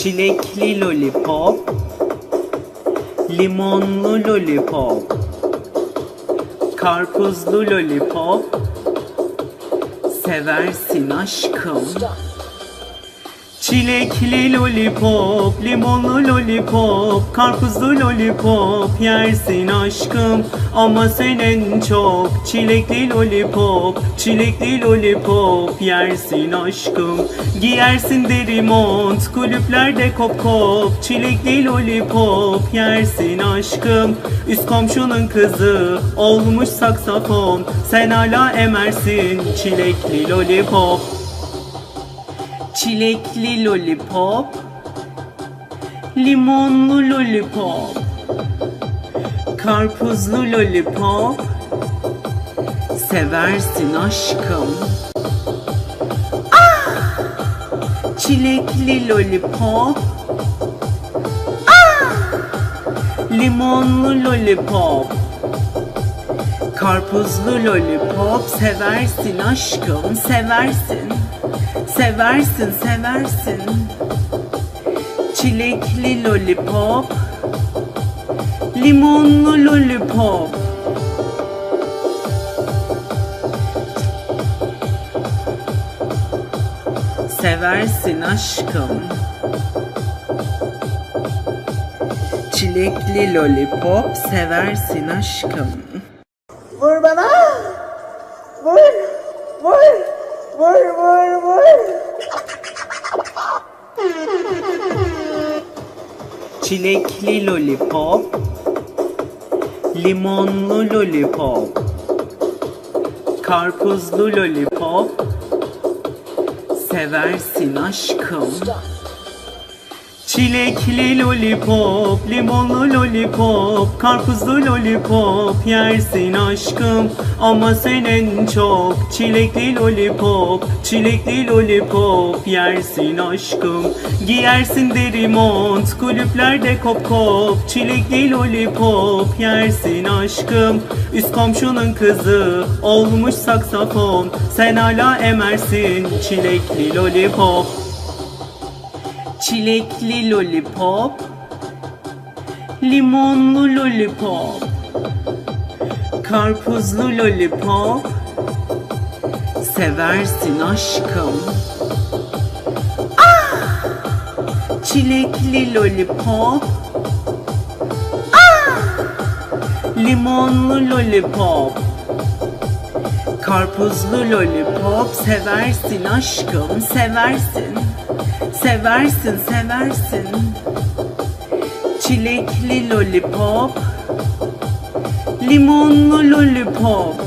Çilekli lollipop, limonlu lollipop, karpuzlu lollipop, seversin aşkım. Çilekli lollipop, limonlu lollipop, karpuzlu lollipop, yersin aşkım. Ama sen en çok çilekli lollipop, çilekli lollipop, yersin aşkım. Giyersin deri mont, kulüplerde kop kop, çilekli lollipop, yersin aşkım. Üst komşunun kızı olmuş saksafon, sen hala emersin çilekli lollipop. Çilekli lollipop, limonlu lollipop, karpuzlu lollipop, seversin aşkım. Ah! Çilekli lollipop, ah! Limonlu lollipop, karpuzlu lollipop, seversin aşkım, seversin. Seversin, seversin. Çilekli lollipop, limonlu lollipop, seversin aşkım. Çilekli lollipop, seversin aşkım. Vur bana! Vur! Vur! Vur vur vur! Çilekli lollipop, limonlu lollipop, karpuzlu lollipop, seversin aşkım. Çilekli lollipop, limonlu lollipop, karpuzlu lollipop, yersin aşkım. Ama sen en çok çilekli lollipop, çilekli lollipop, yersin aşkım. Giyersin deri mont, kulüplerde kop kop, çilekli lollipop, yersin aşkım. Üst komşunun kızı olmuş saksafon, sen hala emersin çilekli lollipop. Çilekli lollipop, limonlu lollipop, karpuzlu lollipop, seversin aşkım. Ah! Çilekli lollipop, ah! Limonlu lollipop, karpuzlu lollipop, seversin aşkım, seversin. Seversin, seversin. Çilekli lollipop, limonlu lollipop,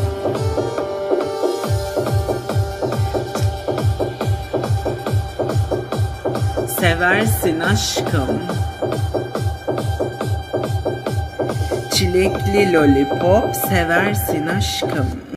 seversin aşkım. Çilekli lollipop, seversin aşkım.